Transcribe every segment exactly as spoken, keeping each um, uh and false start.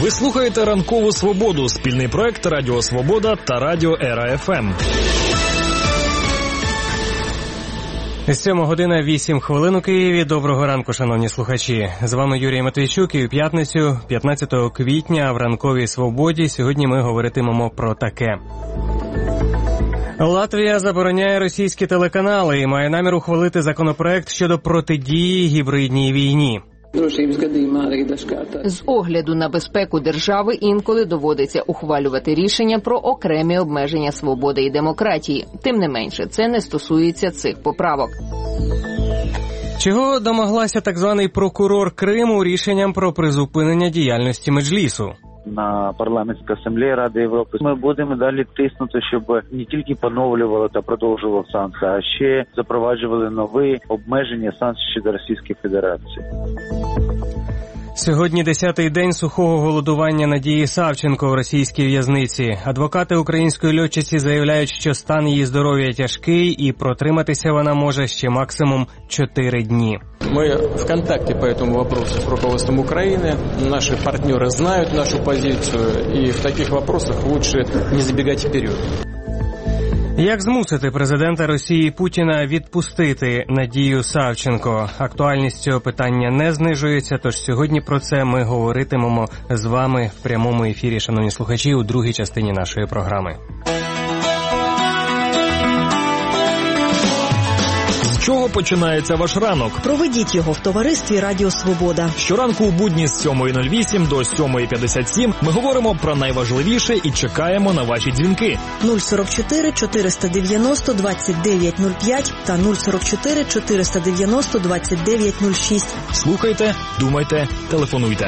Ви слухаєте «Ранкову Свободу» – спільний проект Радіо Свобода та Радіо Ера-ФМ. сьома година вісім хвилин у Києві. Доброго ранку, шановні слухачі. З вами Юрій Матвійчук, і у п'ятницю, п'ятнадцятого квітня, в «Ранковій Свободі» сьогодні ми говоритимемо про таке. Латвія забороняє російські телеканали і має намір ухвалити законопроект щодо протидії гібридній війні. З огляду на безпеку держави інколи доводиться ухвалювати рішення про окремі обмеження свободи і демократії. Тим не менше, це не стосується цих поправок. Чого домоглася так званий прокурор Криму рішенням про призупинення діяльності Меджлісу? На парламентській асамблеї Ради Європи ми будемо далі тиснути, щоб не тільки поновлювали та продовжували санкції, а ще запроваджували нові обмеження санкцій щодо Російської Федерації. Сьогодні десятий день сухого голодування Надії Савченко в російській в'язниці. Адвокати української льотчиці заявляють, що стан її здоров'я тяжкий і протриматися вона може ще максимум чотири дні. Мы в контакте по этому вопросу с руководством Украины. Наши партнеры знают нашу позицию, и в таких вопросах лучше не забегать вперед. Як змусити президента Росії Путіна відпустити Надію Савченко? Актуальність цього питання не знижується, тож сьогодні про це ми говоритимемо з вами в прямому ефірі, шановні слухачі, у другій частині нашої програми. З чого починається ваш ранок? Проведіть його в товаристві Радіо Свобода. Щоранку у будні з сьомої нуль вісім до сьомої п'ятдесят сім ми говоримо про найважливіше і чекаємо на ваші дзвінки. нуль сорок чотири чотириста дев'яносто двадцять дев'ять нуль п'ять та нуль сорок чотири чотириста дев'яносто двадцять дев'ять нуль шість. Слухайте, думайте, телефонуйте.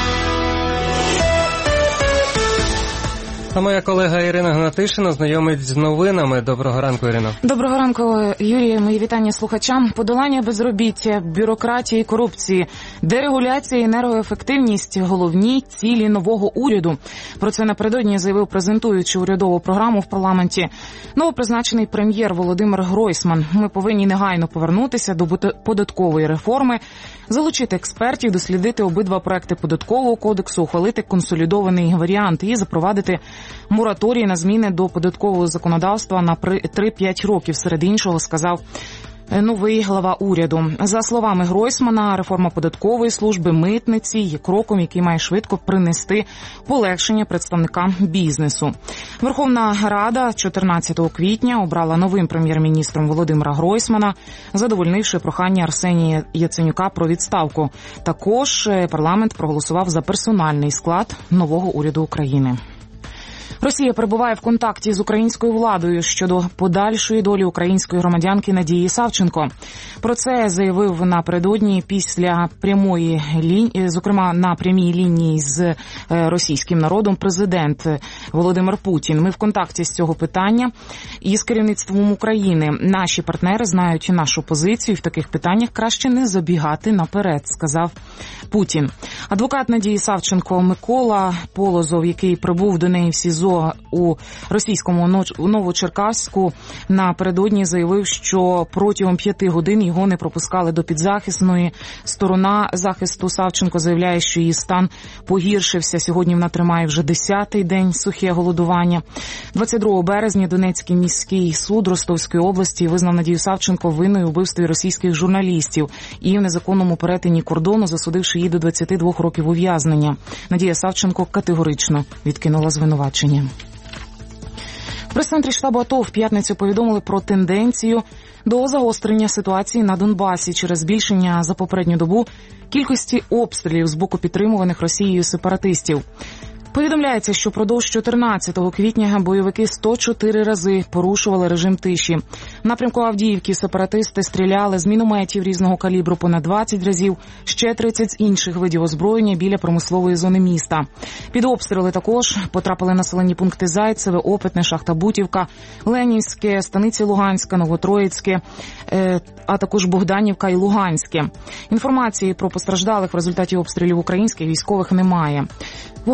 А моя колега Ірина Гнатишина знайомить з новинами. Доброго ранку, Ірино. Доброго ранку, Юрій. Мої вітання слухачам. Подолання безробіття, бюрократії, корупції, дерегуляція і енергоефективність – головні цілі нового уряду. Про це напередодні заявив, презентуючи урядову програму в парламенті, новопризначений прем'єр Володимир Гройсман. Ми повинні негайно повернутися до податкової реформи, залучити експертів, дослідити обидва проекти податкового кодексу, ухвалити консолідований варіант і запровадити мораторій на зміни до податкового законодавства на три-п'ять років, серед іншого, сказав новий глава уряду. За словами Гройсмана, реформа податкової служби, митниці є кроком, який має швидко принести полегшення представникам бізнесу. Верховна Рада чотирнадцятого квітня обрала новим прем'єр-міністром Володимира Гройсмана, задовольнивши прохання Арсенія Яценюка про відставку. Також парламент проголосував за персональний склад нового уряду України. Росія перебуває в контакті з українською владою щодо подальшої долі української громадянки Надії Савченко. Про це заявив напередодні після прямої лінії, зокрема на прямій лінії з російським народом, президент Володимир Путін. Ми в контакті з цього питання і з керівництвом України. Наші партнери знають нашу позицію, і в таких питаннях краще не забігати наперед, сказав Путін. Адвокат Надії Савченко Микола Полозов, який прибув до неї в СІЗО у російському Новочеркаську, напередодні заявив, що протягом п'яти годин його не пропускали до підзахисної. Сторона захисту Савченко заявляє, що її стан погіршився. Сьогодні вона тримає вже десятий день сухе голодування. двадцять другого березня Донецький міський суд Ростовської області визнав Надію Савченко винною у вбивстві російських журналістів і в незаконному перетині кордону, засудивши її до двадцяти двох років ув'язнення. Надія Савченко категорично відкинула звинувачення. В прес-центрі штабу АТО в п'ятницю повідомили про тенденцію до загострення ситуації на Донбасі через збільшення за попередню добу кількості обстрілів з боку підтримуваних Росією сепаратистів. Повідомляється, що впродовж чотирнадцятого квітня бойовики сто чотири рази порушували режим тиші. В напрямку Авдіївки сепаратисти стріляли з мінометів різного калібру понад двадцять разів, ще тридцять з інших видів озброєння біля промислової зони міста. Під обстріли також потрапили населені пункти Зайцеве, Опитне, Шахта Бутівка, Ленівське, Станиця Луганська, Новотроїцьке, а також Богданівка і Луганське. Інформації про постраждалих в результаті обстрілів українських військових немає. В угрупованій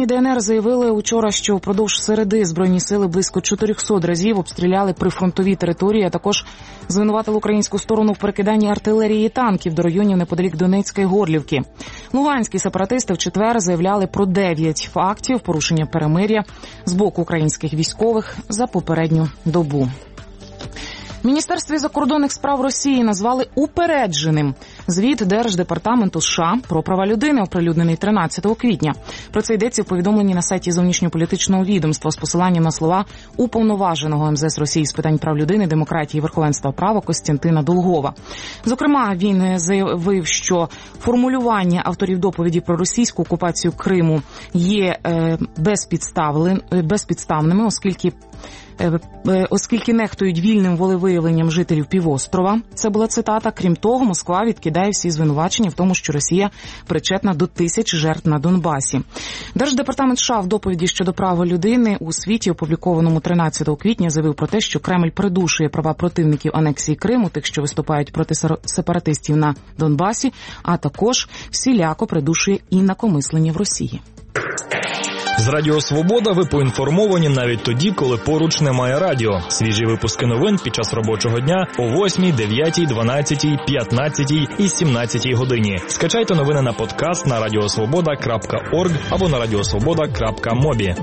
розвіддані ДНР заявили учора, що впродовж середи Збройні сили близько чотириста разів обстріляли прифронтові території, а також звинуватили українську сторону в перекиданні артилерії і танків до районів неподалік Донецька і Горлівки. Луганські сепаратисти в четвер заявляли про дев'ять фактів порушення перемир'я з боку українських військових за попередню добу. В Міністерстві закордонних справ Росії назвали упередженим звіт Держдепартаменту США про права людини, оприлюднений тринадцятого квітня. Про це йдеться в повідомленні на сайті зовнішньополітичного відомства з посиланням на слова уповноваженого ем зе ес Росії з питань прав людини, демократії і верховенства права Костянтина Долгова. Зокрема, він заявив, що формулювання авторів доповіді про російську окупацію Криму є безпідставними, оскільки оскільки нехтують вільним волевиявленням жителів півострова. Це була цитата. Крім того, Москва відкидає всі звинувачення в тому, що Росія причетна до тисяч жертв на Донбасі. Держдепартамент США в доповіді щодо прав людини у світі, опублікованому тринадцятого квітня, заявив про те, що Кремль придушує права противників анексії Криму, тих, що виступають проти сепаратистів на Донбасі, а також всіляко придушує інакомислення в Росії. З Радіо Свобода ви поінформовані навіть тоді, коли поруч немає радіо. Свіжі випуски новин під час робочого дня о восьмій, дев'ятій, дванадцятій, п'ятнадцятій і сімнадцятій годині. Скачайте новини на подкаст на радіосвобода крапка орг або на радіосвобода крапка мобі.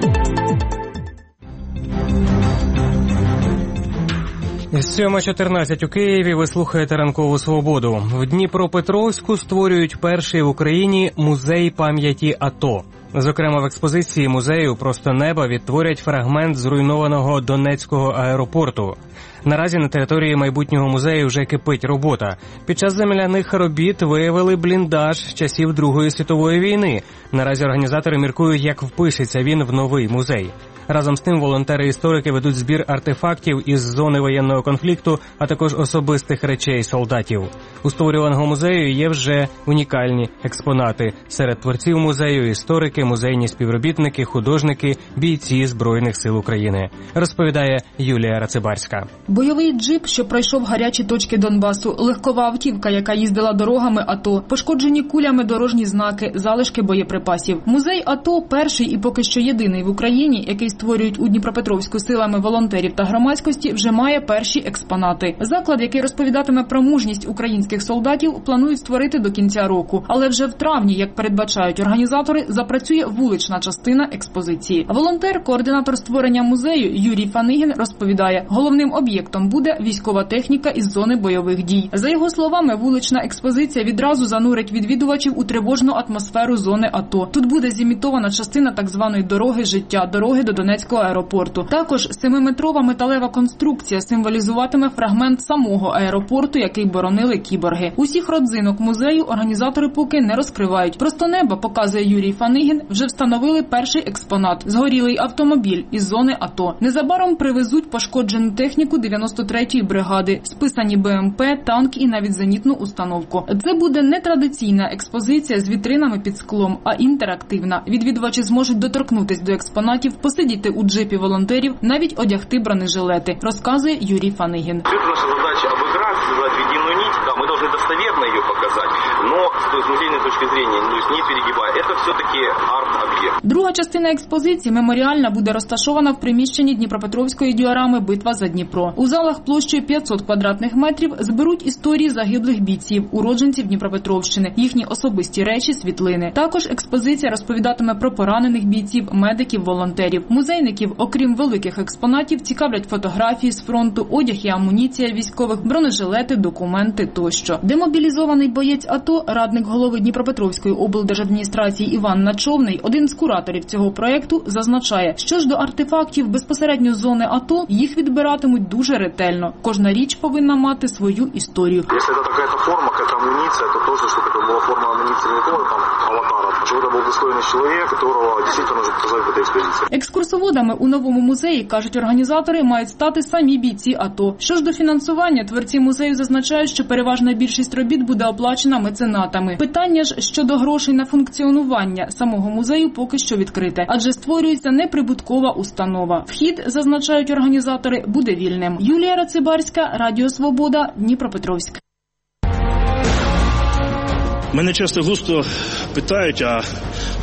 сьома чотирнадцять у Києві. Ви слухаєте «Ранкову свободу». В Дніпропетровську створюють перший в Україні музей пам'яті АТО. Зокрема, в експозиції музею «Просто неба» відтворять фрагмент зруйнованого Донецького аеропорту. Наразі на території майбутнього музею вже кипить робота. Під час земляних робіт виявили бліндаж з часів Другої світової війни. Наразі організатори міркують, як впишеться він в новий музей. Разом з тим, волонтери-історики ведуть збір артефактів із зони воєнного конфлікту, а також особистих речей солдатів. У створюваного музею є вже унікальні експонати. Серед творців музею – історики, музейні співробітники, художники, бійці Збройних сил України. Розповідає Юлія Рацибарська. Бойовий джип, що пройшов гарячі точки Донбасу, легкова автівка, яка їздила дорогами АТО, пошкоджені кулями дорожні знаки, залишки боєприпасів. Музей АТО – перший і поки що єдиний в Україні, який створюють у Дніпропетровську силами волонтерів та громадськості, вже має перші експонати. Заклад, який розповідатиме про мужність українських солдатів, планують створити до кінця року. Але вже в травні, як передбачають організатори, запрацює вулична частина експозиції. Волонтер, координатор створення музею Юрій Фанигін розповідає, головним об'єктом буде військова техніка із зони бойових дій. За його словами, вулична експозиція відразу занурить відвідувачів у тривожну атмосферу зони АТО. Тут буде зімітована частина так званої дороги життя, дороги до Донецького аеропорту. Також семиметрова металева конструкція символізуватиме фрагмент самого аеропорту, який боронили кіборги. Усіх родзинок музею організатори поки не розкривають. Просто неба, показує Юрій Фанигін, вже встановили перший експонат – згорілий автомобіль із зони АТО. Незабаром привезуть пошкоджену техніку дев'яносто третьої бригади, списані БМП, танк і навіть зенітну установку. Це буде не традиційна експозиція з вітринами під склом, а інтерактивна. Відвідувачі зможуть доторкнутись до експонатів, посидіти у джипі волонтерів, навіть одягти бронежилети, розказує Юрій Фанигін. Це наша задача обіграти, сказати єдину нить. Да, ми повинні достовірно її показати, але з музейної точки зору, не перегибає. Це все-таки арт-об'єкт. Друга частина експозиції, меморіальна, буде розташована в приміщенні Дніпропетровської діорами «Битва за Дніпро». У залах площею п'ятсот квадратних метрів зберуть історії загиблих бійців, уродженців Дніпропетровщини, їхні особисті речі, світлини. Також експозиція розповідатиме про поранених бійців, медиків, волонтерів. Музейників, окрім великих експонатів, цікавлять фотографії з фронту, одяг і амуніція військових, бронежилети, документи тощо. Демобілізований боєць АТО, радник голови Дніпропетровської облдержадміністрації Іван Начовний, один з кураторів цього проєкту, зазначає, що ж до артефактів безпосередньо з зони АТО, їх відбиратимуть дуже ретельно. Кожна річ повинна мати свою історію. Якщо це така форма, яка амуніція, то точно, щоб це була форма амуніції не того там аватара, а щоб це був достойний чоловік, якого дійсно можна показати в цій експозиції. Екскурсоводами у новому музеї, кажуть організатори, мають стати самі бійці АТО. Що ж до фінансування, творці музею зазначають, що переважна більшість робіт буде оплачена меценатами. Питання ж щодо грошей на функціонування самого музею поки що відкрите, адже створюється неприбуткова установа. Вхід, зазначають організатори, буде вільним. Юлія Рацибарська, Радіо Свобода, Дніпропетровськ. Мене часто густо питають, а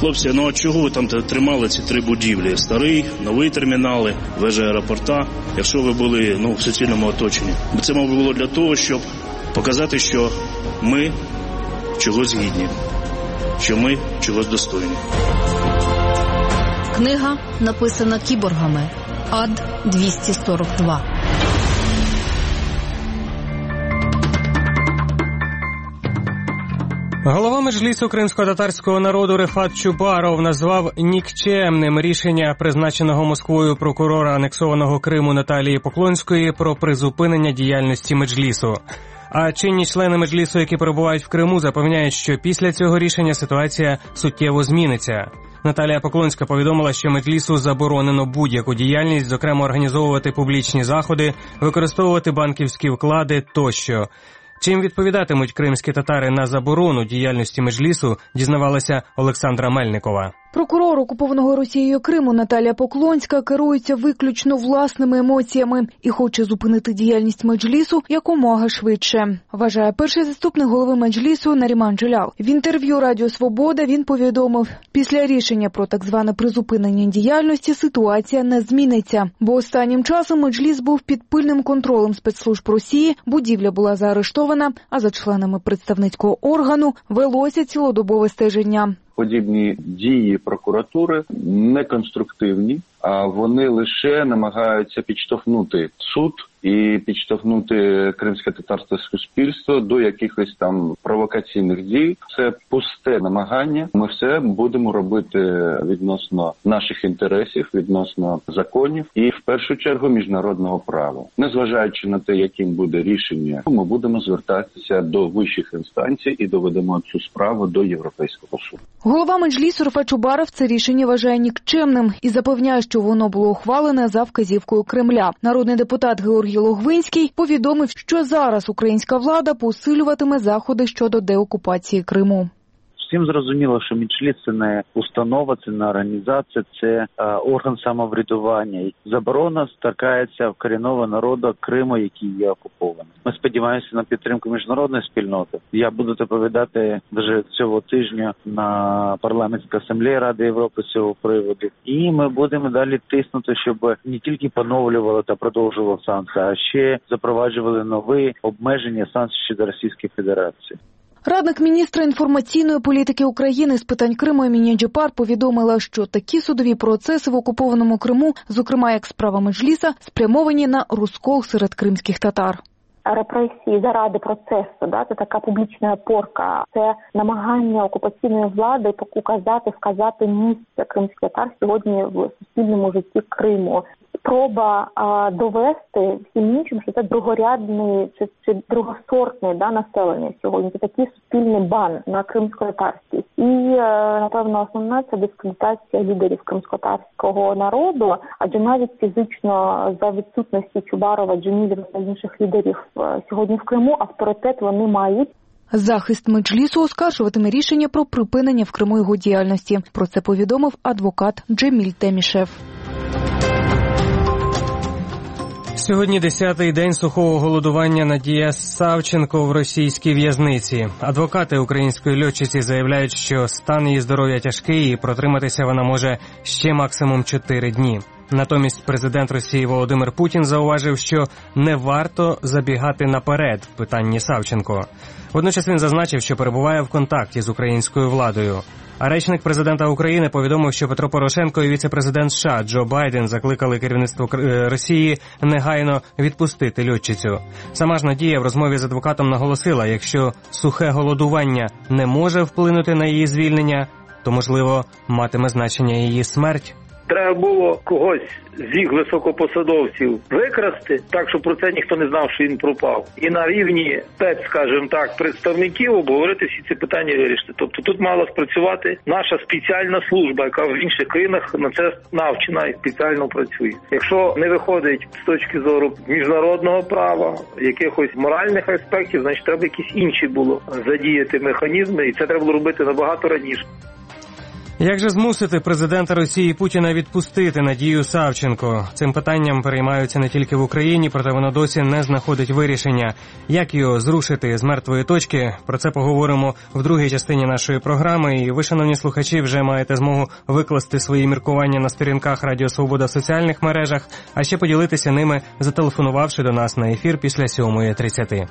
Хлопці, ну а чого ви там тримали ці три будівлі? Старий, новий термінали, вежа аеропорта, якщо ви були ну, в суцільному оточенні. Це, мабуть, було для того, щоб показати, що ми чогось гідні, що ми чогось достойні. Книга написана кіборгами. Ад двісті сорок два. Голова Меджлісу кримсько-татарського народу Рефат Чубаров назвав нікчемним рішення призначеного Москвою прокурора анексованого Криму Наталії Поклонської про призупинення діяльності Меджлісу. А чинні члени Меджлісу, які перебувають в Криму, запевняють, що після цього рішення ситуація суттєво зміниться. Наталія Поклонська повідомила, що Меджлісу заборонено будь-яку діяльність, зокрема організовувати публічні заходи, використовувати банківські вклади тощо. Чим відповідатимуть кримські татари на заборону діяльності Меджлісу, дізнавалася Олександра Мельникова. Прокурор окупованого Росією Криму Наталія Поклонська керується виключно власними емоціями і хоче зупинити діяльність Меджлісу якомога швидше, вважає перший заступник голови Меджлісу Наріман Джелал. В інтерв'ю Радіо Свобода він повідомив, після рішення про так зване призупинення діяльності ситуація не зміниться, бо останнім часом Меджліс був під пильним контролем спецслужб Росії, будівля була заарештована, а за членами представницького органу велося цілодобове стеження. Подібні дії прокуратури неконструктивні, а вони лише намагаються підштовхнути суд і підштовхнути кримсько-татарське суспільство до якихось там провокаційних дій. Це пусте намагання. Ми все будемо робити відносно наших інтересів, відносно законів і в першу чергу міжнародного права. Незважаючи на те, яким буде рішення, ми будемо звертатися до вищих інстанцій і доведемо цю справу до Європейського суду. Голова Меджлісу Рефат Чубаров це рішення вважає нікчемним і запевняє, що воно було ухвалене за вказівкою Кремля. Народний депутат Георгій Логвинський повідомив, що зараз українська влада посилюватиме заходи щодо деокупації Криму. Всім зрозуміло, що Меджліс – це не установа, це не організація, це е, орган самоврядування. Заборона стикається корінного народу Криму, який є окупований. Ми сподіваємося на підтримку міжнародної спільноти. Я буду доповідати вже цього тижня на парламентській асамблеї Ради Європи з цього приводу. І ми будемо далі тиснути, щоб не тільки поновлювали та продовжували санкції, а ще запроваджували нові обмеження санкцій щодо Російської Федерації. Радник міністра інформаційної політики України з питань Криму Емінія Джапар повідомила, що такі судові процеси в окупованому Криму, зокрема як справа Меджліса, спрямовані на розкол серед кримських татар. Репресії заради процесу, да, це така публічна опорка, це намагання окупаційної влади показати, вказати місце кримських татар сьогодні в суспільному житті Криму. Спроба а, довести всім іншим, що це другорядний чи, чи другосортне да, населення сьогодні. Це такий суспільний бан на кримсько-татарський. І, напевно, основна – це дискредитація лідерів кримсько-татарського народу, адже навіть фізично за відсутності Чубарова, Джемілєва та інших лідерів сьогодні в Криму авторитет вони мають. Захист Меджлісу оскаржуватиме рішення про припинення в Криму його діяльності. Про це повідомив адвокат Джеміль Темішев. Сьогодні десятий день сухого голодування Надія Савченко в російській в'язниці. Адвокати української льотчиці заявляють, що стан її здоров'я тяжкий і протриматися вона може ще максимум чотири дні. Натомість президент Росії Володимир Путін зауважив, що не варто забігати наперед в питанні Савченко. Водночас він зазначив, що перебуває в контакті з українською владою. А речник президента України повідомив, що Петро Порошенко і віце-президент США Джо Байден закликали керівництво Росії негайно відпустити льотчицю. Сама ж Надія в розмові з адвокатом наголосила, якщо сухе голодування не може вплинути на її звільнення, то, можливо, матиме значення її смерть. Треба було когось з їх високопосадовців викрасти, так, щоб про це ніхто не знав, що він пропав. І на рівні спец, скажімо так, представників обговорити всі ці питання і вирішити. Тобто тут мала спрацювати наша спеціальна служба, яка в інших країнах на це навчена і спеціально працює. Якщо не виходить з точки зору міжнародного права, якихось моральних аспектів, значить треба якісь інші було задіяти механізми, і це треба було робити набагато раніше. Як же змусити президента Росії Путіна відпустити Надію Савченко? Цим питанням переймаються не тільки в Україні, проте воно досі не знаходить вирішення. Як його зрушити з мертвої точки? Про це поговоримо в другій частині нашої програми. І ви, шановні слухачі, вже маєте змогу викласти свої міркування на сторінках Радіо Свобода в соціальних мережах, а ще поділитися ними, зателефонувавши до нас на ефір після сьомої тридцяти.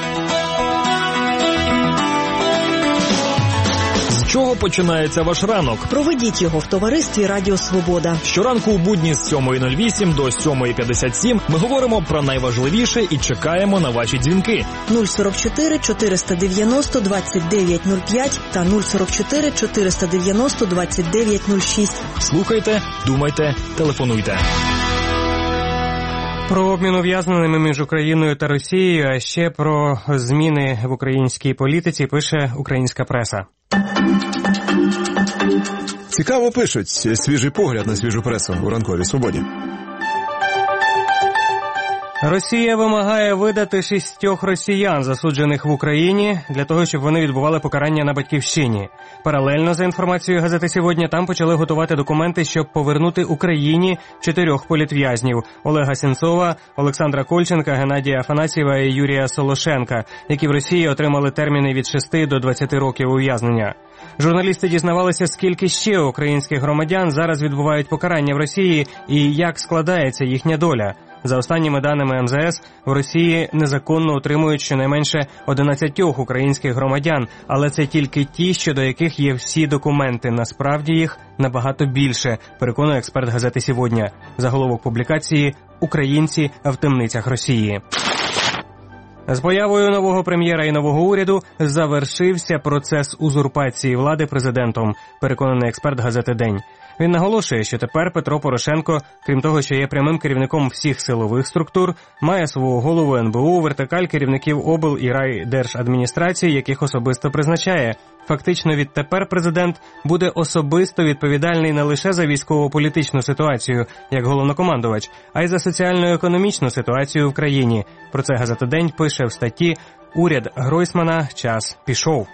З чого починається ваш ранок? Проведіть його в товаристві Радіо Свобода. Щоранку у будні з сьомої нуль вісім до сьомої п'ятдесят сім ми говоримо про найважливіше і чекаємо на ваші дзвінки. нуль сорок чотири чотириста дев'яносто двадцять дев'ять нуль п'ять та нуль сорок чотири чотириста дев'яносто двадцять дев'ять нуль шість. Слухайте, думайте, телефонуйте. Про обмін ув'язненими між Україною та Росією, а ще про зміни в українській політиці пише українська преса. Цікаво пишуть. Свіжий погляд на свіжу пресу у ранковій свободі. Росія вимагає видати шістьох росіян, засуджених в Україні, для того, щоб вони відбували покарання на батьківщині. Паралельно, за інформацією газети «Сьогодні», там почали готувати документи, щоб повернути Україні чотирьох політв'язнів – Олега Сенцова, Олександра Кольченка, Геннадія Афанасьєва і Юрія Солошенка, які в Росії отримали терміни від шести до двадцяти років ув'язнення. Журналісти дізнавалися, скільки ще українських громадян зараз відбувають покарання в Росії і як складається їхня доля. За останніми даними ем зе ес, в Росії незаконно утримують щонайменше одинадцятьох українських громадян, але це тільки ті, щодо яких є всі документи. Насправді їх набагато більше, переконує експерт газети «Сьогодні». Заголовок публікації «Українці в темницях Росії». З появою нового прем'єра і нового уряду завершився процес узурпації влади президентом, переконаний експерт газети «День». Він наголошує, що тепер Петро Порошенко, крім того, що є прямим керівником всіх силових структур, має свого голову ен бе у, вертикаль керівників обл. І райдержадміністрації, яких особисто призначає. Фактично відтепер президент буде особисто відповідальний не лише за військово-політичну ситуацію, як головнокомандувач, а й за соціально-економічну ситуацію в країні. Про це газета «День» пише в статті «Уряд Гройсмана. Час пішов».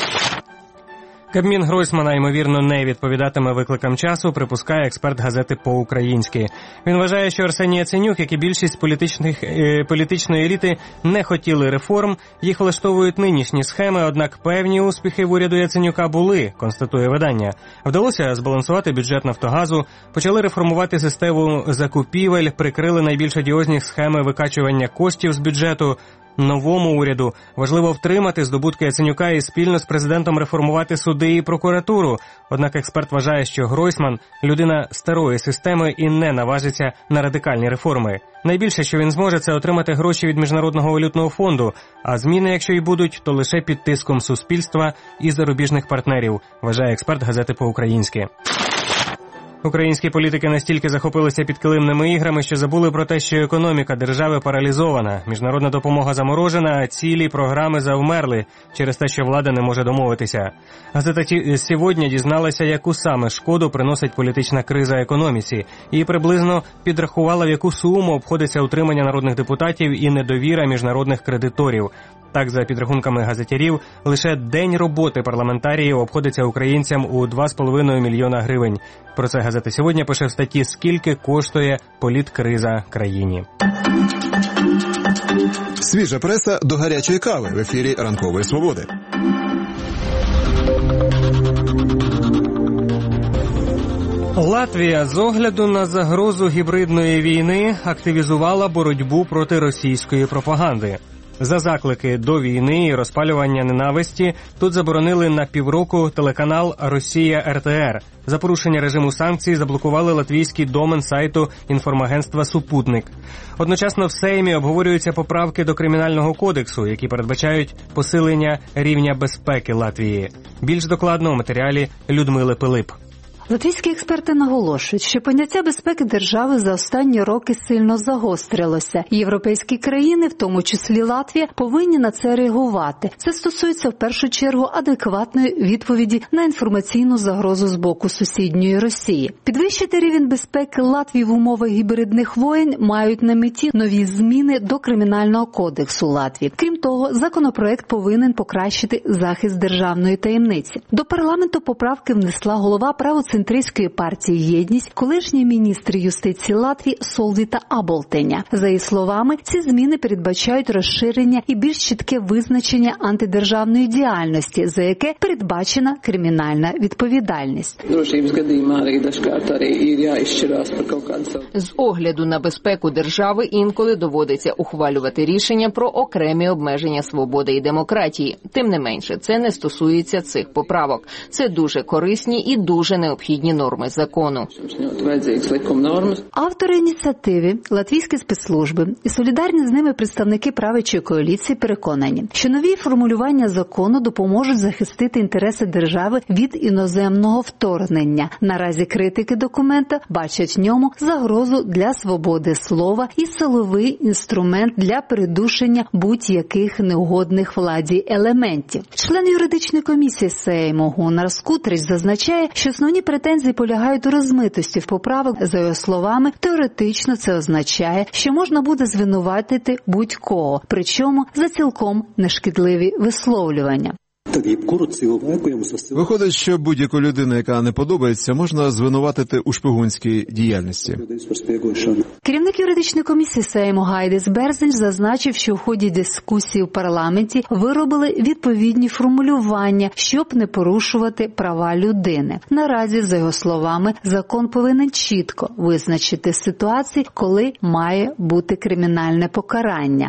Кабмін Гройсмана, ймовірно, не відповідатиме викликам часу, припускає експерт газети «По-українськи». Він вважає, що Арсеній Яценюк, як і більшість політичних, е, політичної еліти, не хотіли реформ, їх влаштовують нинішні схеми, однак певні успіхи в уряду Яценюка були, констатує видання. Вдалося збалансувати бюджет «Нафтогазу», почали реформувати систему закупівель, прикрили найбільш одіозні схеми викачування коштів з бюджету. Новому уряду важливо втримати здобутки Яценюка і спільно з президентом реформувати суди і прокуратуру. Однак експерт вважає, що Гройсман – людина старої системи і не наважиться на радикальні реформи. Найбільше, що він зможе, це отримати гроші від Міжнародного валютного фонду, а зміни, якщо й будуть, то лише під тиском суспільства і зарубіжних партнерів, вважає експерт газети «По-українськи». Українські політики настільки захопилися підкилимними іграми, що забули про те, що економіка держави паралізована, міжнародна допомога заморожена, а цілі програми завмерли через те, що влада не може домовитися. Газета «Сьогодні» дізналася, яку саме шкоду приносить політична криза економіці, і приблизно підрахувала, в яку суму обходиться утримання народних депутатів і недовіра міжнародних кредиторів. Так, за підрахунками газетярів, лише день роботи парламентаріїв обходиться українцям у два з половиною мільйона гривень. Про це газета «Сьогодні» пише в статті «Скільки коштує політкриза країні». Свіжа преса до гарячої кави в ефірі «Ранкової свободи». Латвія з огляду на загрозу гібридної війни активізувала боротьбу проти російської пропаганди. За заклики до війни і розпалювання ненависті тут заборонили на півроку телеканал «Росія ер те ер». За порушення режиму санкцій заблокували латвійський домен сайту інформагентства «Супутник». Одночасно в Сеймі обговорюються поправки до Кримінального кодексу, які передбачають посилення рівня безпеки Латвії. Більш докладно у матеріалі Людмили Пилип. Латвійські експерти наголошують, що поняття безпеки держави за останні роки сильно загострилося. Європейські країни, в тому числі Латвія, повинні на це реагувати. Це стосується в першу чергу адекватної відповіді на інформаційну загрозу з боку сусідньої Росії. Підвищити рівень безпеки Латвії в умовах гібридних воєн мають на меті нові зміни до Кримінального кодексу Латвії. Крім того, законопроект повинен покращити захист державної таємниці. До парламенту поправки внесла голова правоцентристської партії «Єдність», колишній міністр юстиції Латвії Солвіта Аболтеня. За її словами, ці зміни передбачають розширення і більш чітке визначення антидержавної діяльності, за яке передбачена кримінальна відповідальність. З огляду на безпеку держави інколи доводиться ухвалювати рішення про окремі обмеження свободи і демократії. Тим не менше, це не стосується цих поправок. Це дуже корисні і дуже необхідні норми закону. Автори ініціативи, латвійські спецслужби і солідарні з ними представники правлячої коаліції переконані, що нові формулювання закону допоможуть захистити інтереси держави від іноземного вторгнення. Наразі критики документа бачать в ньому загрозу для свободи слова і силовий інструмент для придушення будь-яких неугодних владі елементів. Член юридичної комісії Сейму Гуннар Скутрич зазначає, що основні претензії полягають у розмитості в поправок. За його словами, теоретично це означає, що можна буде звинуватити будь-кого, причому за цілком нешкідливі висловлювання. Виходить, що будь-яку людину, яка не подобається, можна звинуватити у шпигунській діяльності. Керівник юридичної комісії Сейму Гайдес Берзель зазначив, що в ході дискусії в парламенті виробили відповідні формулювання, щоб не порушувати права людини. Наразі, за його словами, закон повинен чітко визначити ситуації, коли має бути кримінальне покарання.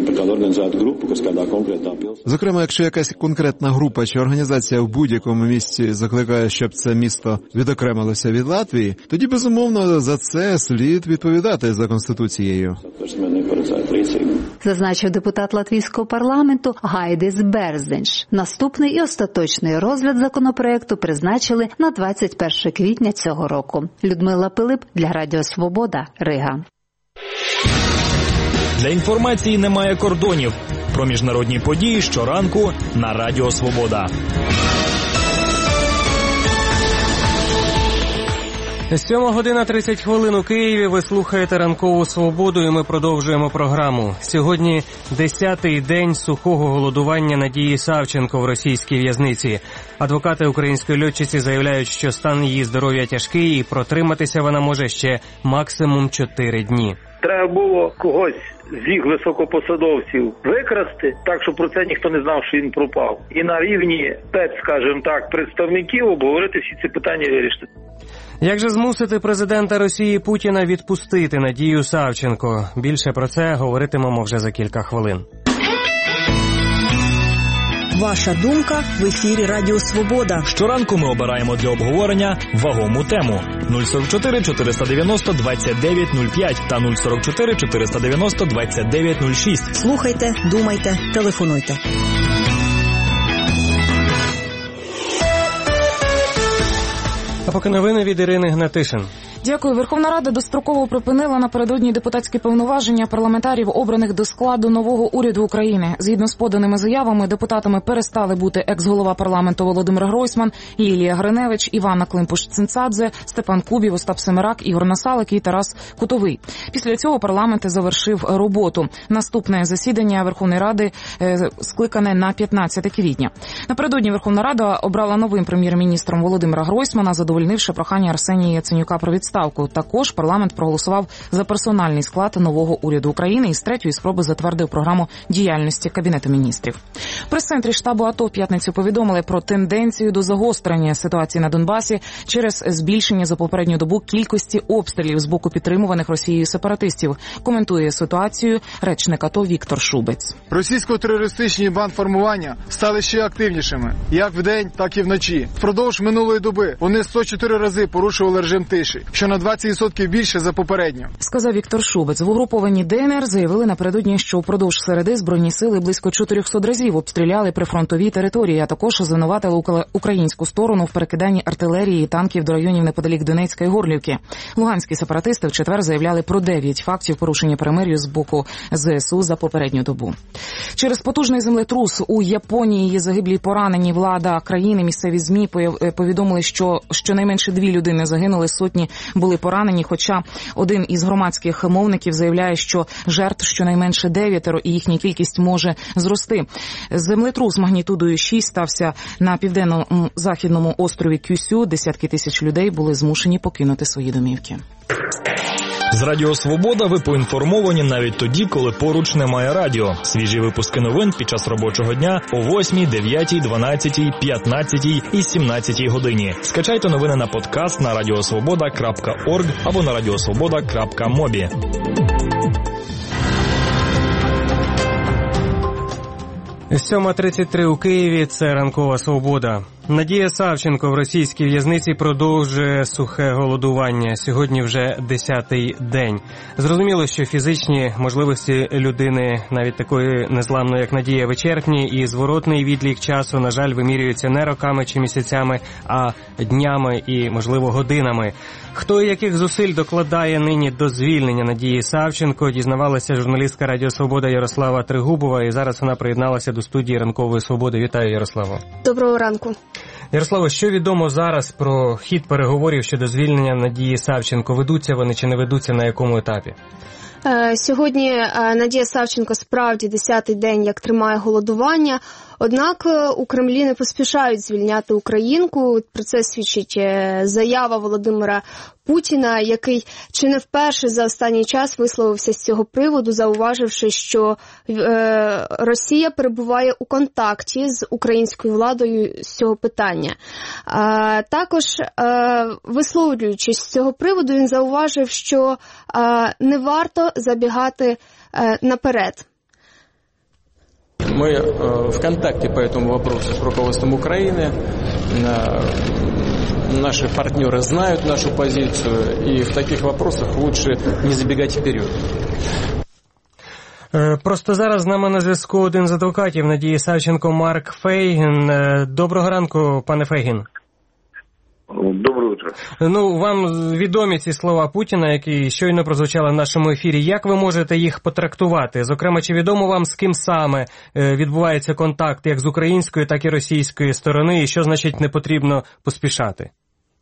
Зокрема, якщо якась конкретна група чи організація в будь-якому місці закликає, щоб це місто відокремилося від Латвії, тоді, безумовно, за це слід відповідати за Конституцією. Зазначив депутат латвійського парламенту Гайдес Берзенш. Наступний і остаточний розгляд законопроекту призначили на двадцять перше квітня цього року. Людмила Пилип для Радіо Свобода, Рига. Для інформації немає кордонів. Про міжнародні події щоранку на Радіо Свобода. Сьома година тридцять хвилин у Києві. Ви слухаєте «Ранкову Свободу» і ми продовжуємо програму. Сьогодні десятий день сухого голодування Надії Савченко в російській в'язниці. Адвокати української льотчиці заявляють, що стан її здоров'я тяжкий і протриматися вона може ще максимум чотири дні. Треба було когось з їх високопосадовців викрасти, так, щоб про це ніхто не знав, що він пропав. І на рівні ПЕЦ, скажімо так, представників обговорити всі ці питання і вирішити. Як же змусити президента Росії Путіна відпустити Надію Савченко? Більше про це говоритимемо вже за кілька хвилин. Ваша думка в ефірі Радіо Свобода. Щоранку ми обираємо для обговорення вагому тему. нуль сорок чотири чотириста дев'яносто двадцять дев'ять нуль п'ять та нуль сорок чотири чотириста дев'яносто двадцять дев'ять нуль шість. Слухайте, думайте, телефонуйте. А поки новини від Ірини Гнатишин. Дякую. Верховна Рада достроково припинила напередодні депутатські повноваження парламентарів, обраних до складу нового уряду України. Згідно з поданими заявами, депутатами перестали бути екс-голова парламенту Володимир Гройсман, Лілія Гриневич, Іванна Климпуш-Цинцадзе, Степан Кубів, Остап Семерак, Ігор Насалик і Тарас Кутовий. Після цього парламент завершив роботу. Наступне засідання Верховної Ради скликане на п'ятнадцяте квітня. Напередодні Верховна Рада обрала новим прем'єр-міністром Володимира Гройсмана, задовольнивши прохання Арсенія Яценюка про відставку. Також парламент проголосував за персональний склад нового уряду України і з третьої спроби затвердив програму діяльності Кабінету міністрів. В прес-центрі штабу АТО в п'ятницю повідомили про тенденцію до загострення ситуації на Донбасі через збільшення за попередню добу кількості обстрілів з боку підтримуваних Росією сепаратистів. Коментує ситуацію речник АТО Віктор Шубець. Російсько-терористичні бандформування стали ще активнішими, як вдень, так і вночі. Впродовж минулої доби вони сто чотири рази порушували режим тиші. що на двадцять відсотків більше за попередню. Сказав Віктор Шубець. В угрупованні ДНР заявили напередодні, що впродовж середи збройні сили близько чотирьохсот разів обстріляли прифронтові території, а також звинуватили українську сторону в перекиданні артилерії і танків до районів неподалік Донецька і Горлівки. Луганські сепаратисти в четвер заявляли про дев'ять фактів порушення перемир'я з боку ЗСУ за попередню добу. Через потужний землетрус у Японії є загиблі й поранені. Влада країни, місцеві ЗМІ повідомили, що щонайменше дві людини загинули, сотні були поранені, хоча один із громадських мовників заявляє, що жертв щонайменше дев'ятеро і їхня кількість може зрости. Землетрус магнітудою шість стався на південно-західному острові Кюсю. Десятки тисяч людей були змушені покинути свої домівки. З Радіо Свобода ви поінформовані навіть тоді, коли поруч немає радіо. Свіжі випуски новин під час робочого дня о восьмій, дев'ятій, дванадцятій, п'ятнадцятій і сімнадцятій годині. Скачайте новини на подкаст на радіосвобода крапка орг або на радіосвобода крапка мобі. сьома тридцять три у Києві – це ранкова свобода. Надія Савченко в російській в'язниці продовжує сухе голодування. Сьогодні вже десятий день. Зрозуміло, що фізичні можливості людини, навіть такої незламної, як Надія, вичерпні, і зворотний відлік часу, на жаль, вимірюється не роками чи місяцями, а днями і, можливо, годинами. Хто і яких зусиль докладає нині до звільнення Надії Савченко, дізнавалася журналістка Радіо Свобода Ярослава Тригубова, і зараз вона приєдналася до студії Ранкової Свободи. Вітаю, Ярославо. Доброго ранку. Ярославо, що відомо зараз про хід переговорів щодо звільнення Надії Савченко? Ведуться вони чи не ведуться, на якому етапі? Сьогодні Надія Савченко справді десятий день як тримає голодування, однак у Кремлі не поспішають звільняти українку. Про це свідчить заява Володимира Путіна, який чи не вперше за останній час висловився з цього приводу, зауваживши, що Росія перебуває у контакті з українською владою з цього питання. Також, висловлюючись з цього приводу, він зауважив, що не варто забегать наперед. Мы в контакте по этому вопросу с руководством Украины. Наши партнеры знают нашу позицию, и в таких вопросах лучше не забегать вперед. Просто зараз з нами на зв'язку один з адвокатів Надії Савченко, Марк Фейгін. Доброго ранку, пане Фейгін. Доброе утро. Ну, вам відомі ці слова Путіна, які щойно прозвучали в нашому ефірі. Як ви можете їх потрактувати? Зокрема, чи відомо вам, з ким саме відбувається контакт як з української, так і російської сторони, і що значить не потрібно поспішати?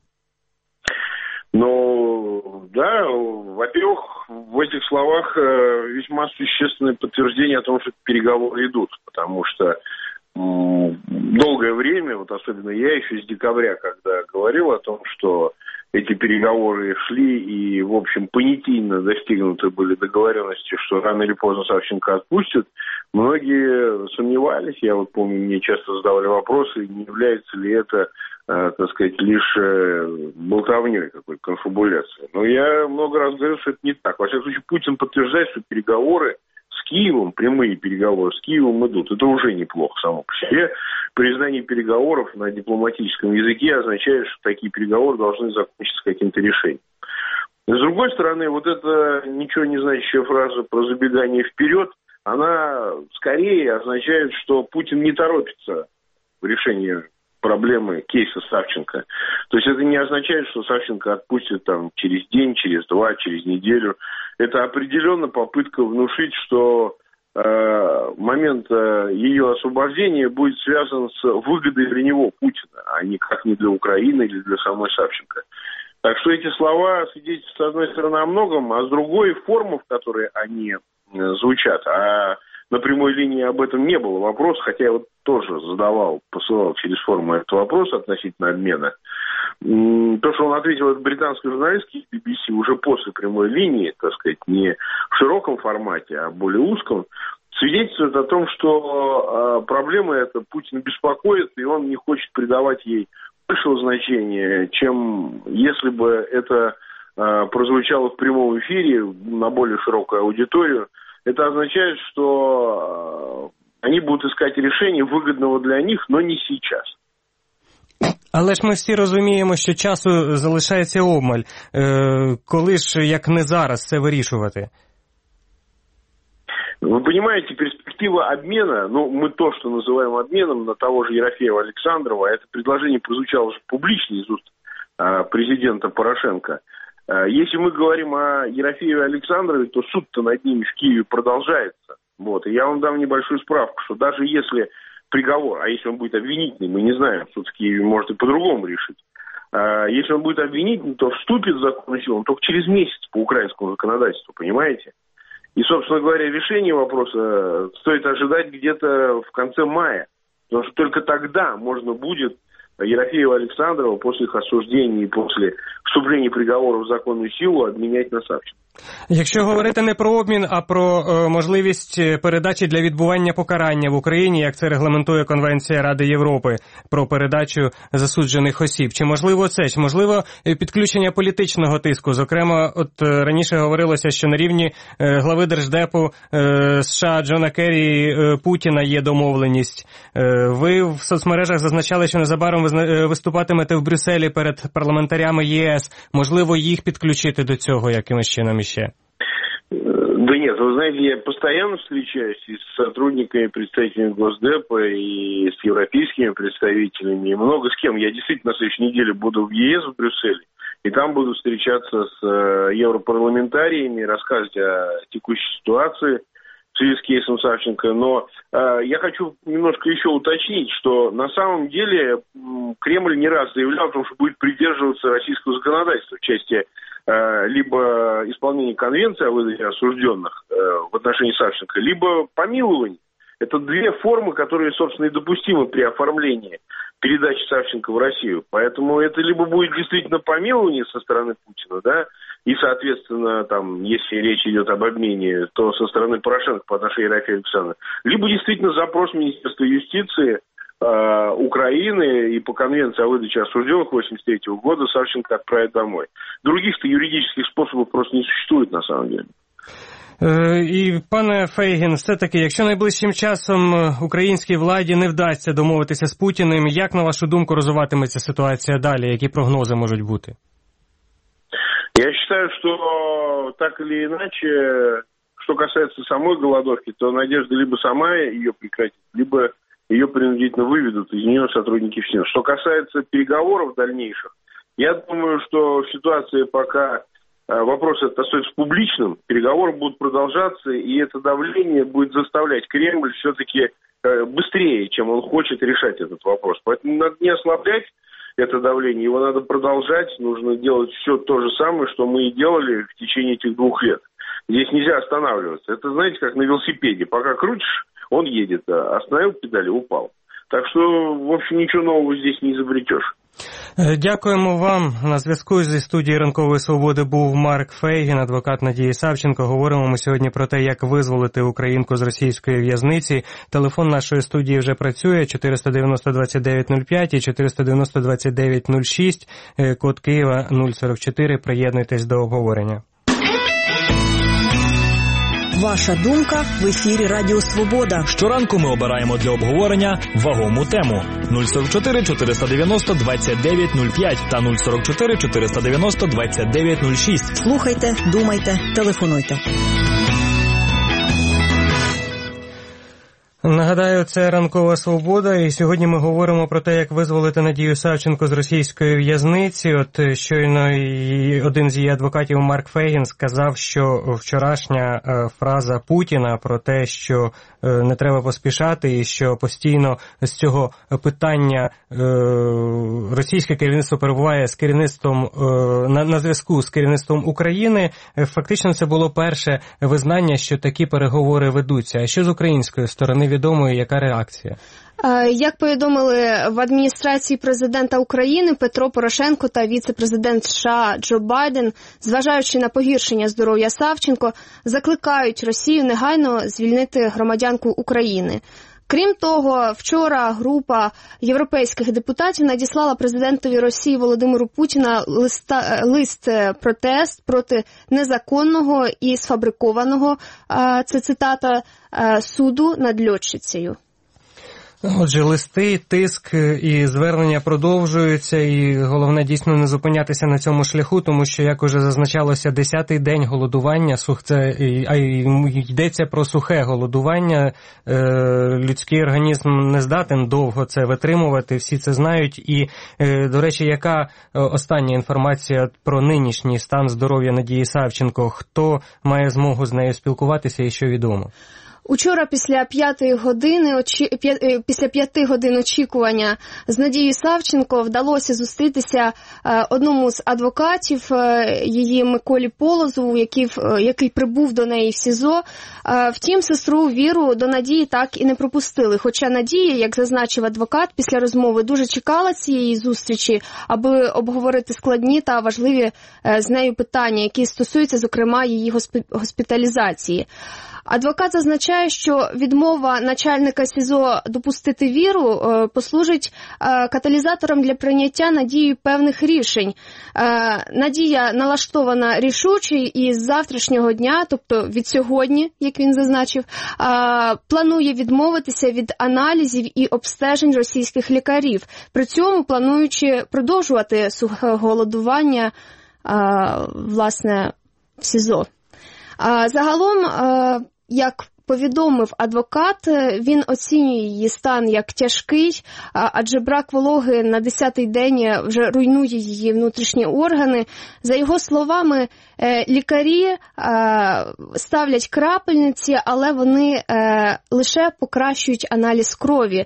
Ну, да, во-первых, в этих словах весьма существенное подтверждение о том, что переговоры идут, потому что долгое время, вот особенно я еще с декабря, когда говорил о том, что эти переговоры шли и, в общем, понятийно достигнуты были договоренности, что рано или поздно Савченко отпустят, многие сомневались. Я вот помню, мне часто задавали вопросы, не является ли это, э, так сказать, лишь э, болтовней какой-то, конфабуляцией. Но я много раз говорил, что это не так. Во всяком случае, Путин подтверждает, что переговоры с Киевом, прямые переговоры с Киевом идут. Это уже неплохо само по себе. Признание переговоров на дипломатическом языке означает, что такие переговоры должны закончиться каким-то решением. С другой стороны, вот эта ничего не значащая фраза про забегание вперед, она скорее означает, что Путин не торопится в решении проблемы кейса Савченко. То есть это не означает, что Савченко отпустит там через день, через два, через неделю. Это определенно попытка внушить, что э, момент э, ее освобождения будет связан с выгодой для него, Путина, а никак не для Украины или для самой Савченко. Так что эти слова свидетельствуют, с одной стороны, о многом, а с другой форма, в которой они э, звучат. А на прямой линии об этом не было вопроса, хотя я вот тоже задавал, посылал через форму этот вопрос относительно обмена. То, что он ответил, это британский журналист би би си уже после прямой линии, так сказать, не в широком формате, а более узком, свидетельствует о том, что э, проблема эта Путина беспокоит, и он не хочет придавать ей большего значения, чем если бы это э, прозвучало в прямом эфире на более широкую аудиторию. Это означает, что э, они будут искать решение выгодного для них, но не сейчас. Але ж ми всі розуміємо, що часу залишається обмаль. Е, коли ж, як не зараз, це вирішувати? Вы понимаете, перспектива обмена, ну, мы то, что называем обменом на того же Ерофеева Александрова, это предложение прозвучало уже публично из уст а, президента Порошенко. А, если мы говорим о Ерофееве Александрове, то суд-то над ними в Киеве продолжается. Вот. И я вам дам небольшую справку, что даже если приговор, а если он будет обвинительный, мы не знаем, суд в Киеве может и по-другому решить, а, если он будет обвинительный, то вступит в законную силу он только через месяц по украинскому законодательству, понимаете? И, собственно говоря, решение вопроса стоит ожидать где-то в конце мая. Потому что только тогда можно будет Ерофеева Александрова после их осуждения и после вступления приговора в законную силу обменять на Савченко. Якщо говорити не про обмін, а про е, можливість передачі для відбування покарання в Україні, як це регламентує Конвенція Ради Європи про передачу засуджених осіб, чи можливо це, чи можливо підключення політичного тиску? Зокрема, от е, раніше говорилося, що на рівні е, глави Держдепу е, США Джона Керрі е, Путіна є домовленість. Е, ви в соцмережах зазначали, що незабаром ви виступатимете в Брюсселі перед парламентарями ЄС. Можливо, їх підключити до цього якимось чином іще? Да нет, вы знаете, я постоянно встречаюсь и с сотрудниками, представителями Госдепа, и с европейскими представителями, и много с кем. Я действительно на следующей неделе буду в ЕС в Брюсселе, и там буду встречаться с европарламентариями, рассказывать о текущей ситуации в связи с кейсом Савченко. Но э, я хочу немножко еще уточнить, что на самом деле Кремль не раз заявлял о том, что будет придерживаться российского законодательства в части либо исполнение конвенции о выдаче осужденных э, в отношении Савченко, либо помилование. Это две формы, которые, собственно, и допустимы при оформлении передачи Савченко в Россию. Поэтому это либо будет действительно помилование со стороны Путина, да, и, соответственно, там, если речь идет об обмене, то со стороны Порошенко по отношению к Ерофею Александрову, либо действительно запрос Министерства юстиции Украины и по конвенции о выдаче осужденных восемьдесят третьего года Савченко отправить домой. Других-то юридических способов просто не существует на самом деле. І, пане Фейгін, все-таки, якщо найближчим часом українській владі не вдасться домовитися з Путіним, як, на вашу думку, розвиватиметься ситуація далі? Які прогнози можуть бути? Я считаю, что так или иначе, что касается самой голодовки, то Надежда либо сама ее прекратит, либо ее принудительно выведут из нее сотрудники ФСИН. Что касается переговоров дальнейших, я думаю, что в ситуации, пока вопрос этот остается публичным, переговоры будут продолжаться, и это давление будет заставлять Кремль все-таки быстрее, чем он хочет решать этот вопрос. Поэтому надо не ослаблять это давление, его надо продолжать, нужно делать все то же самое, что мы и делали в течение этих двух лет. Здесь нельзя останавливаться. Это, знаете, как на велосипеде. Пока крутишь, он едет, а остановил педали, упал. Так что, в общем, ничего нового здесь не изобретешь. Дякуємо вам. На зв'язку зі студією «Ранкової свободи» був Марк Фейгін, адвокат Надії Савченко. Говоримо ми сьогодні про те, як визволити українку з російської в'язниці. Телефон нашої студії вже працює чотириста дев'яносто двадцять дев'ять нуль п'ять і чотириста дев'яносто двадцять дев'ять нуль шість, код Києва нуль сорок чотири. Приєднуйтесь до обговорення. Ваша думка в ефірі Радіо Свобода. Щоранку ми обираємо для обговорення вагому тему. нуль сорок чотири чотириста дев'яносто двадцять дев'ять нуль п'ять та нуль сорок чотири чотириста дев'яносто двадцять дев'ять нуль шість. Слухайте, думайте, телефонуйте. Нагадаю, це «Ранкова свобода», і сьогодні ми говоримо про те, як визволити Надію Савченко з російської в'язниці. От щойно один з її адвокатів, Марк Фейгін, сказав, що вчорашня фраза Путіна про те, що не треба поспішати і що постійно з цього питання російське керівництво перебуває з керівництвом на, на зв'язку з керівництвом України, фактично це було перше визнання, що такі переговори ведуться. А що з української сторони відомо, і яка реакція? Як повідомили в адміністрації президента України, Петро Порошенко та віце-президент США Джо Байден, зважаючи на погіршення здоров'я Савченко, закликають Росію негайно звільнити громадянку України. Крім того, вчора група європейських депутатів надіслала президентові Росії Володимиру Путіна листа, лист протест проти незаконного і сфабрикованого, це цитата, суду над льотчицею. Отже, листи, тиск і звернення продовжуються, і головне дійсно не зупинятися на цьому шляху, тому що, як уже зазначалося, десятий день голодування, сух, це, а йдеться про сухе голодування, е, людський організм не здатен довго це витримувати, всі це знають. І, е, до речі, яка остання інформація про нинішній стан здоров'я Надії Савченко? Хто має змогу з нею спілкуватися і що відомо? Учора після п'ятої години, очі... після п'яти годин очікування з Надією Савченко вдалося зустрітися одному з адвокатів її Миколі Полозову, який, який прибув до неї в СІЗО. Втім, сестру Віру до Надії так і не пропустили. Хоча Надія, як зазначив адвокат, після розмови дуже чекала цієї зустрічі, аби обговорити складні та важливі з нею питання, які стосуються, зокрема, її госпіталізації. Адвокат зазначає, що відмова начальника СІЗО допустити Віру послужить каталізатором для прийняття Надією певних рішень. Надія налаштована рішуче і з завтрашнього дня, тобто від сьогодні, як він зазначив, планує відмовитися від аналізів і обстежень російських лікарів, при цьому плануючи продовжувати сухе голодування, власне, в СІЗО. Загалом, як повідомив адвокат, він оцінює її стан як тяжкий, адже брак вологи на десятий день вже руйнує її внутрішні органи. За його словами, лікарі ставлять крапельниці, але вони лише покращують аналіз крові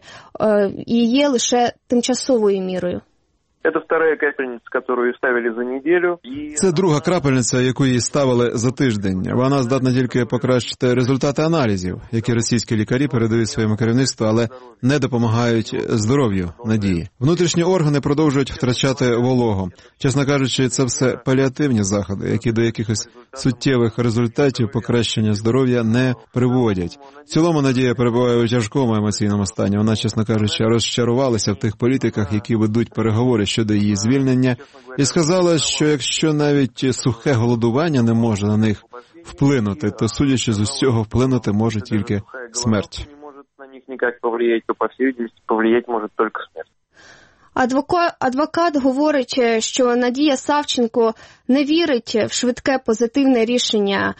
і є лише тимчасовою мірою. Це вторая крапельниця, яку ставили за неділю. Це друга крапельниця, яку їй ставили за тиждень. Вона здатна тільки покращити результати аналізів, які російські лікарі передають своєму керівництву, але не допомагають здоров'ю Надії. Внутрішні органи продовжують втрачати вологу. Чесно кажучи, це все паліативні заходи, які до якихось суттєвих результатів покращення здоров'я не приводять. В цілому Надія перебуває у тяжкому емоційному стані. Вона, чесно кажучи, розчарувалася в тих політиках, які ведуть переговори щодо її звільнення, і сказала, що якщо навіть сухе голодування не може на них вплинути, то, судячи з усього, вплинути може тільки смерть. На них ніяк повлиять, то, по всій видимості, повлиять може тільки смерть. Адвокат, адвокат говорить, що Надія Савченко не вірить в швидке позитивне рішення,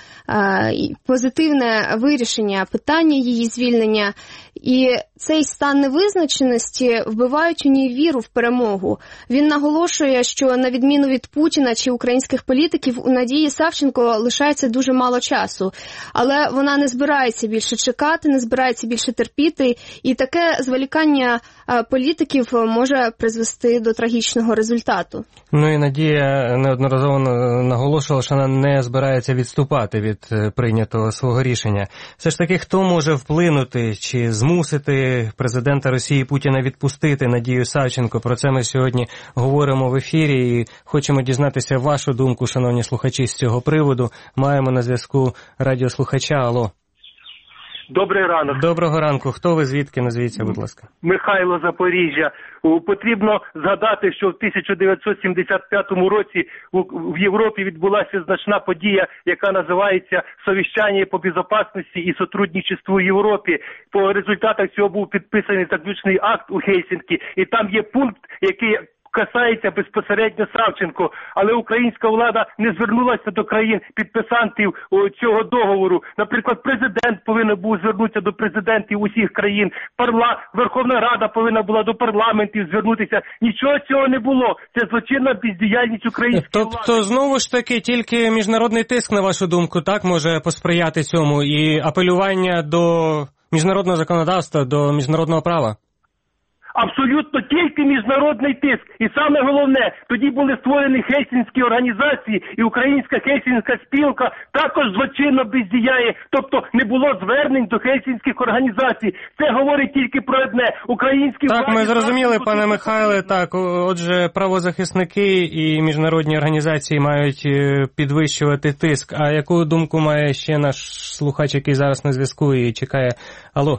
позитивне вирішення питання її звільнення. І цей стан невизначеності вбивають у ній віру в перемогу. Він наголошує, що на відміну від Путіна чи українських політиків, у Надії Савченко лишається дуже мало часу. Але вона не збирається більше чекати, не збирається більше терпіти. І таке зволікання політиків може призвести до трагічного результату. Ну і Надія неодноразово наголошувала, що вона не збирається відступати від прийнятого свого рішення. Все ж таки, хто може вплинути чи змусити президента Росії Путіна відпустити Надію Савченко? Про це ми сьогодні говоримо в ефірі і хочемо дізнатися вашу думку, шановні слухачі, з цього приводу. Маємо на зв'язку радіослухача. Алло. Добрий ранок. Доброго ранку. Хто ви, звідки? Назвіться, будь ласка. Михайло, Запоріжжя. Потрібно згадати, що в тисяча дев'ятсот сімдесят п'ятому році в Європі відбулася значна подія, яка називається «Совіщання по безпечності і сотрудничеству в Європі». По результатах цього був підписаний заключний акт у Гельсінкі, і там є пункт, який касається безпосередньо Савченко, але українська влада не звернулася до країн-підписантів цього договору. Наприклад, президент повинен був звернутися до президентів усіх країн, парла... Верховна Рада повинна була до парламентів звернутися. Нічого цього не було. Це злочинна бездіяльність української тобто, влади. Тобто, знову ж таки, тільки міжнародний тиск, на вашу думку, так може посприяти цьому, і апелювання до міжнародного законодавства, до міжнародного права? Абсолютно тільки міжнародний тиск. І саме головне, тоді були створені гельсінські організації, і українська гельсінська спілка також злочинно бездіяє. Тобто не було звернень до гельсінських організацій. Це говорить тільки про одне. Українські Так, влади... ми зрозуміли, пане Михайле, так. Отже, правозахисники і міжнародні організації мають підвищувати тиск. А яку думку має ще наш слухач, який зараз на зв'язку і чекає? Алло.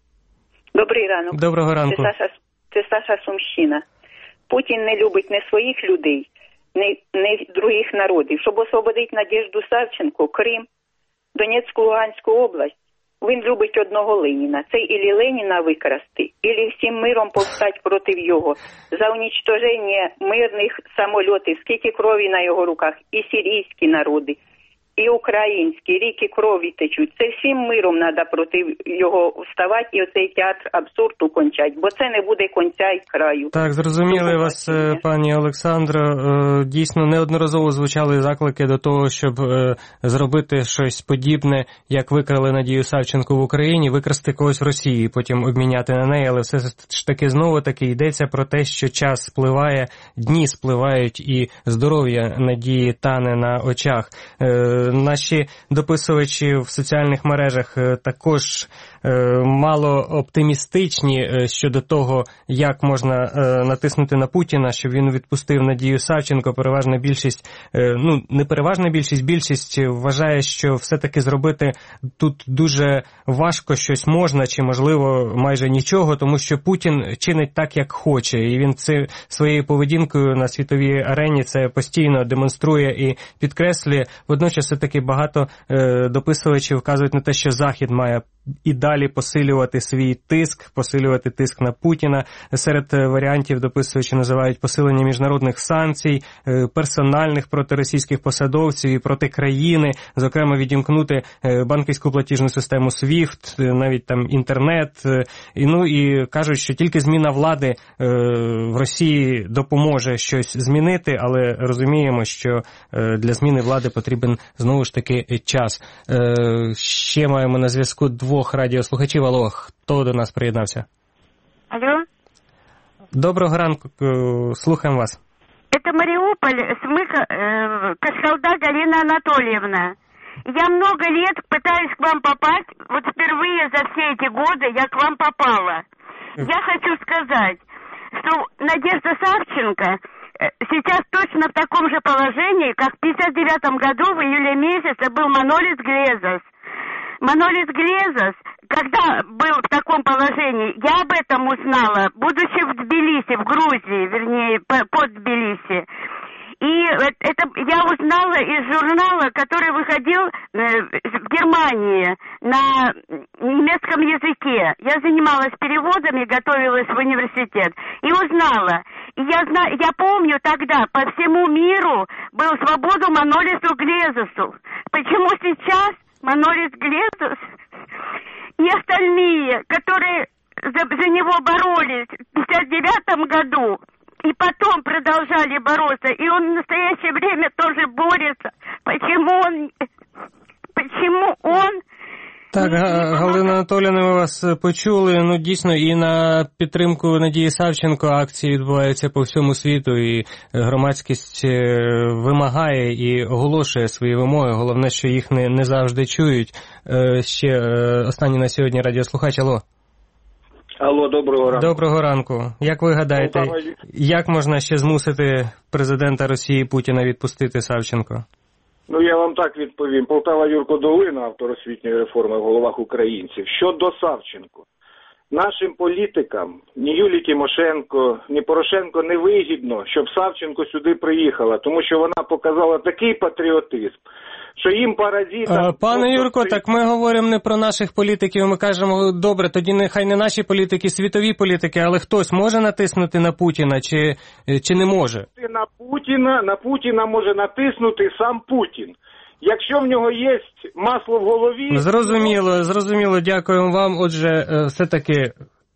Добрий ранок. Доброго ранку. Це Саша, це Саша Сумщина. Путін не любить не своїх людей, не, не других народів. Щоб освободити Надежду Савченко, Крим, Донецьку, Луганську область, Він любить одного Леніна. Це ілі Леніна викрасти, ілі всім миром повстати проти його. За уничтоження мирних самольотів, скільки крові на його руках, і сирійські народи, і українські, ріки крові течуть. Це всім миром треба проти його вставати і оцей театр абсурду кончать, бо це не буде кінця і краю. Так, зрозуміли вас, пані Олександро. Дійсно, неодноразово звучали заклики до того, щоб зробити щось подібне, як викрали Надію Савченко в Україні, викрасти когось в Росії, потім обміняти на неї, але все ж таки знову-таки йдеться про те, що час спливає, дні спливають і здоров'я Надії тане на очах. Наші дописувачі в соціальних мережах також мало оптимістичні щодо того, як можна натиснути на Путіна, щоб він відпустив Надію Савченко. Переважна більшість, ну не переважна більшість, більшість вважає, що все-таки зробити тут дуже важко, щось можна, чи можливо майже нічого, тому що Путін чинить так, як хоче, і він це своєю поведінкою на світовій арені це постійно демонструє і підкреслює. Водночас все-таки багато е, дописувачів вказують на те, що Захід має і далі посилювати свій тиск, посилювати тиск на Путіна. Серед варіантів дописувачі називають посилення міжнародних санкцій, персональних проти російських посадовців і проти країни, зокрема відімкнути банківську платіжну систему свіфт, навіть там інтернет. І, ну, і кажуть, що тільки зміна влади в Росії допоможе щось змінити, але розуміємо, що для зміни влади потрібен знову ж таки час. Ще маємо на зв'язку двох радіослухачів. Алло, хто до нас приєднався? Алло. Доброго ранку, слухаем вас. Это Мариуполь, Смыха, э, Кашкалда Галина Анатольевна. Я много лет пытаюсь к вам попасть, вот впервые за все эти годы я к вам попала. Я хочу сказать, что Надежда Савченко сейчас точно в таком же положении, как в пятьдесят девятом году в июле месяце был Манолис Глезос. Манолис Глезос, когда был в таком положении, я об этом узнала, будучи в Тбилиси, в Грузии, вернее, под Тбилиси. И это я узнала из журнала, который выходил в Германии на немецком языке. Я занималась переводами, готовилась в университет и узнала. И я знаю, я помню тогда по всему миру был свободу Манолису Глезосу. Почему сейчас Манолис Глезос и остальные, которые за, за него боролись в пятьдесят девятом году и потом продолжали бороться, и он в настоящее время тоже борется. Почему он... Почему он... Так, Галина Анатоліївна, ми вас почули. Ну, дійсно, і на підтримку Надії Савченко акції відбуваються по всьому світу, і громадськість вимагає і оголошує свої вимоги. Головне, що їх не, не завжди чують. Ще останній на сьогодні радіослухач. Алло. Алло, доброго ранку. Доброго ранку. Як ви гадаєте, Полтава... як можна ще змусити президента Росії Путіна відпустити Савченко? Ну, я вам так відповім. Полтава Юрко Долина, автор освітньої реформи в головах українців. Щодо Савченко. Нашим політикам, ні Юлії Тимошенко, ні Порошенко не вигідно, щоб Савченко сюди приїхала, тому що вона показала такий патріотизм, що їм паразитам... Пане Юрко, так ми говоримо не про наших політиків, ми кажемо, добре, тоді нехай не наші політики, світові політики, але хтось може натиснути на Путіна чи, чи не може? На Путіна, на Путіна може натиснути сам Путін. Якщо в нього є масло в голові... Зрозуміло, зрозуміло, дякуємо вам. Отже, все-таки...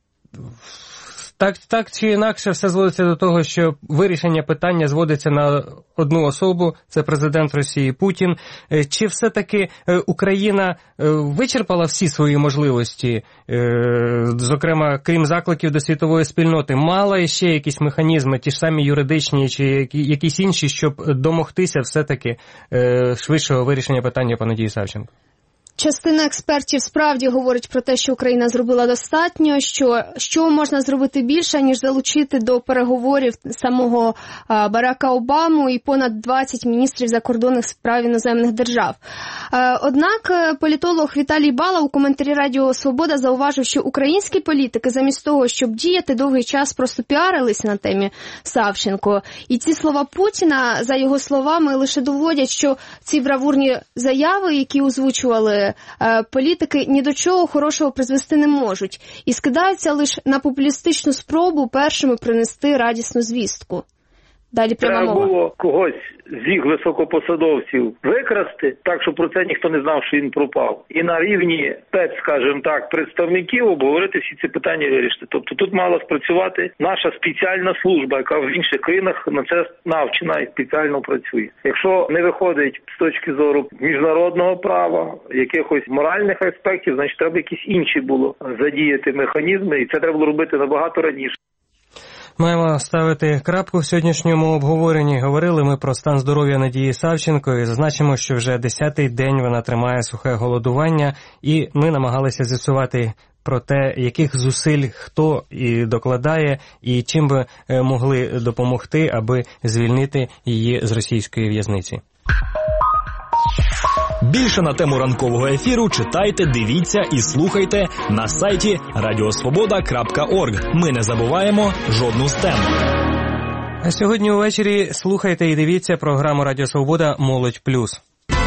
Так, так чи інакше все зводиться до того, що вирішення питання зводиться на одну особу, це президент Росії Путін. Чи все-таки Україна вичерпала всі свої можливості, зокрема, крім закликів до світової спільноти, мала ще якісь механізми, ті ж самі юридичні чи якісь інші, щоб домогтися все-таки швидшого вирішення питання по Надії Савченко? Частина експертів справді говорить про те, що Україна зробила достатньо, що, що можна зробити більше, ніж залучити до переговорів самого а, Барака Обаму і понад двадцять міністрів закордонних справ іноземних держав. А, однак політолог Віталій Бала у коментарі Радіо Свобода зауважив, що українські політики замість того, щоб діяти, довгий час просто піарилися на темі Савченко. І ці слова Путіна, за його словами, лише доводять, що ці бравурні заяви, які озвучували е, політики ні до чого хорошого призвести не можуть і скидаються лише на популістичну спробу першими принести радісну звістку. Далі пряма мова. Треба було когось з їх високопосадовців викрасти, так, щоб про це ніхто не знав, що він пропав. І на рівні ПЕЦ, скажімо так, представників обговорити всі ці питання і вирішити. Тобто тут мала спрацювати наша спеціальна служба, яка в інших країнах на це навчена і спеціально працює. Якщо не виходить з точки зору міжнародного права, якихось моральних аспектів, значить треба якісь інші було задіяти механізми, і це треба було робити набагато раніше. Маємо ставити крапку в сьогоднішньому обговоренні. Говорили ми про стан здоров'я Надії Савченко і зазначимо, що вже десятий день вона тримає сухе голодування, і ми намагалися з'ясувати про те, яких зусиль хто і докладає, і чим би могли допомогти, аби звільнити її з російської в'язниці. Більше на тему ранкового ефіру читайте, дивіться і слухайте на сайті радіосвобода крапка орг. Ми не забуваємо жодну з тем. А сьогодні увечері слухайте і дивіться програму Радіо Свобода «Молодь плюс».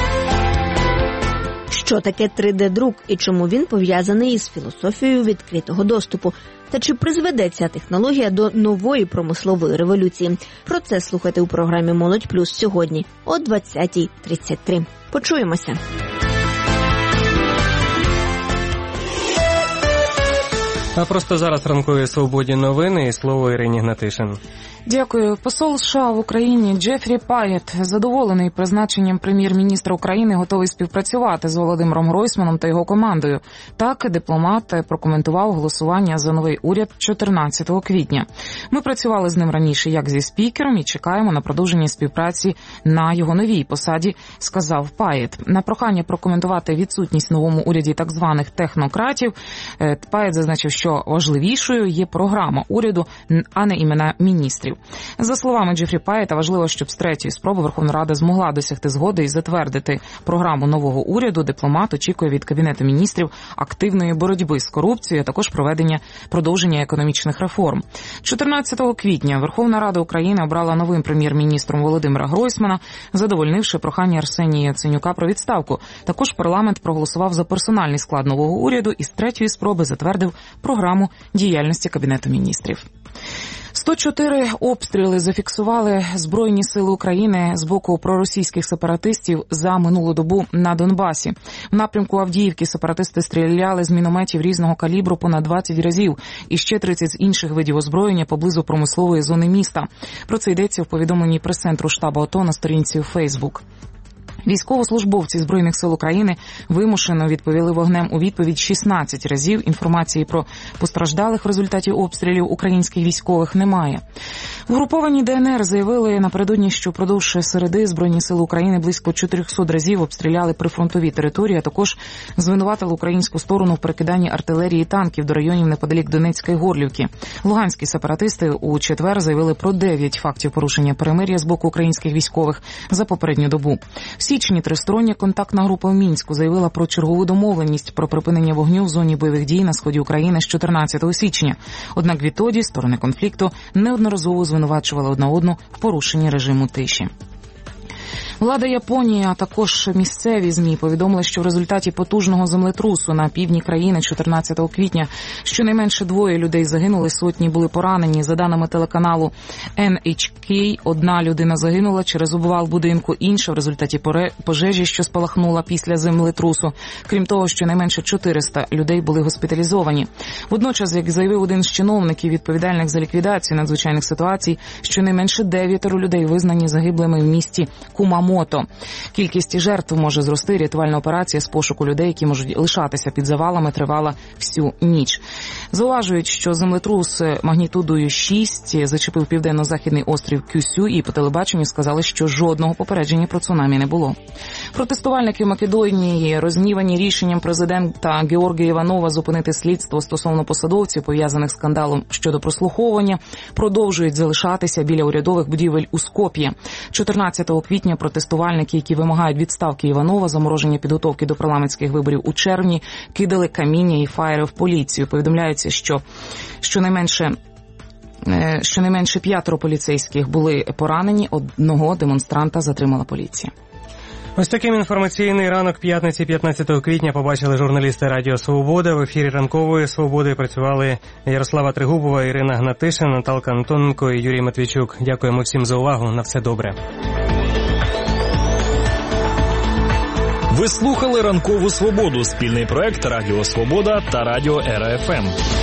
Що таке три де-друк і чому він пов'язаний із філософією відкритого доступу? Та чи призведе ця технологія до нової промислової революції? Про це слухайте у програмі «Молодь плюс» сьогодні о двадцятій тридцять три. Почуємося. А просто зараз ранкові свободі новини і слово Ірині Гнатишин. Дякую. Посол США в Україні Джефрі Паєт задоволений призначенням прем'єр-міністра України, готовий співпрацювати з Володимиром Гройсманом та його командою. Так дипломат прокоментував голосування за новий уряд чотирнадцятого квітня. Ми працювали з ним раніше як зі спікером і чекаємо на продовження співпраці на його новій посаді, сказав Паєт. На прохання прокоментувати відсутність в новому уряді так званих технократів, Паєт зазначив, що важливішою є програма уряду, а не імена міністрів. За словами Джефрі Паєта, важливо, щоб з третьої спроби Верховна Рада змогла досягти згоди і затвердити програму нового уряду. Дипломат очікує від Кабінету міністрів активної боротьби з корупцією, а також проведення продовження економічних реформ. чотирнадцятого квітня Верховна Рада України обрала новим прем'єр-міністром Володимира Гройсмана, задовольнивши прохання Арсенія Яценюка про відставку. Також парламент проголосував за персональний склад нового уряду і з третьої спроби затвердив програму діяльності Кабінету міністрів. сто чотири обстріли зафіксували Збройні сили України з боку проросійських сепаратистів за минулу добу на Донбасі. В напрямку Авдіївки сепаратисти стріляли з мінометів різного калібру понад двадцять разів і ще тридцять з інших видів озброєння поблизу промислової зони міста. Про це йдеться в повідомленні прес-центру штабу АТО на сторінці у Фейсбук. Військовослужбовці Збройних сил України вимушено відповіли вогнем у відповідь шістнадцять разів. Інформації про постраждалих в результаті обстрілів українських військових немає. Угруповані ДНР заявили напередодні, що впродовж середи Збройні сили України близько чотириста разів обстріляли прифронтові території, а також звинуватили українську сторону в перекиданні артилерії і танків до районів неподалік Донецької Горлівки. Луганські сепаратисти у четвер заявили про дев'ять фактів порушення перемир'я з боку українських військових за попередню добу. В січні тристороння контактна група в Мінську заявила про чергову домовленість про припинення вогню в зоні бойових дій на сході України з чотирнадцятого січня. Однак відтоді сторони конфлікту неодноразово звинувачували одна одну в порушенні режиму тиші. Влада Японії, а також місцеві ЗМІ повідомили, що в результаті потужного землетрусу на півдні країни чотирнадцятого квітня щонайменше двоє людей загинули, сотні були поранені. За даними телеканалу ен ейч кей, одна людина загинула через обвал будинку, інша в результаті пожежі, що спалахнула після землетрусу. Крім того, щонайменше чотириста людей були госпіталізовані. Водночас, як заявив один з чиновників, відповідальних за ліквідацію надзвичайних ситуацій, щонайменше дев'ятеро людей визнані загиблими в місті Кумамото. Кількість жертв може зрости. Рятувальна операція з пошуку людей, які можуть лишатися під завалами, тривала всю ніч. Зауважують, що землетрус магнітудою шість зачепив південно-західний острів Кюсю, і по телебаченню сказали, що жодного попередження про цунамі не було. Протестувальники в Македонії, розгнівані рішенням президента Георгія Іванова зупинити слідство стосовно посадовців, пов'язаних з скандалом щодо прослуховування, продовжують залишатися біля урядових будівель у Скоп'є. чотирнадцятого квітня протестувальники, які вимагають відставки Іванова, замороження підготовки до парламентських виборів у червні, кидали каміння і фаєри в поліцію. Повідомляється, що щонайменше щонайменше п'ятеро поліцейських були поранені, одного демонстранта затримала поліція. Ось таким інформаційний ранок п'ятниці п'ятнадцятого квітня побачили журналісти Радіо Свобода. В ефірі Ранкової Свободи працювали Ярослава Тригубова, Ірина Гнатишин, Наталка Антоненко і Юрій Матвійчук. Дякуємо всім за увагу. На все добре. Ви слухали Ранкову Свободу, спільний проект Радіо Свобода та Радіо Ера Еф Ем.